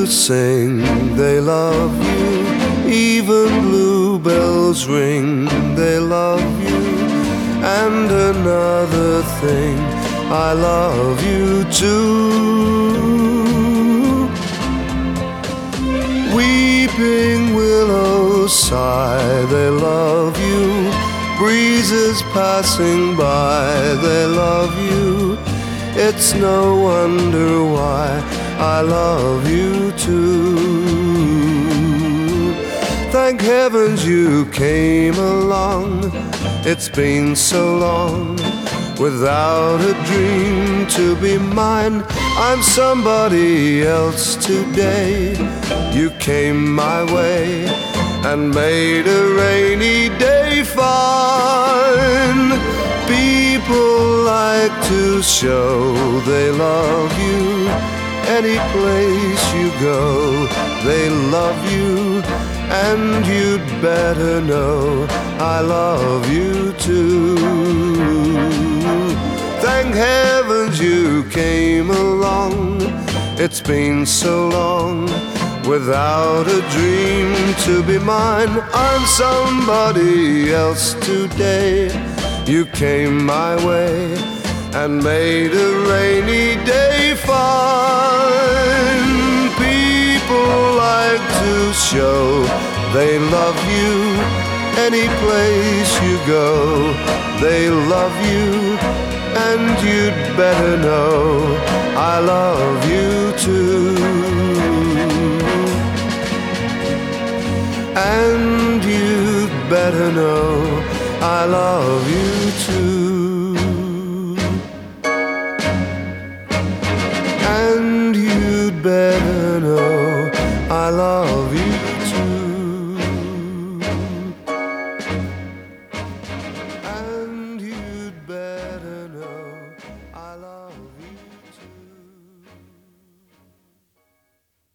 birds sing, they love you. Even bluebells ring, they love you. And another thing, I love you too. Weeping willows sigh, they love you. Breezes passing by, they love you. It's no wonder why I love you too. Thank heavens you came along. It's been so long without a dream to be mine. I'm somebody else today. You came my way and made a rainy day fine. People like to show they love you. Any place you go, they love you. And you'd better know I love you too. Thank heavens you came along. It's been so long without a dream to be mine. I'm somebody else today. You came my way and made a rainy day fine. People like to show they love you. Any place you go, they love you. And you'd better know I love you too. And you'd better know I love you too. And you'd better know I love you.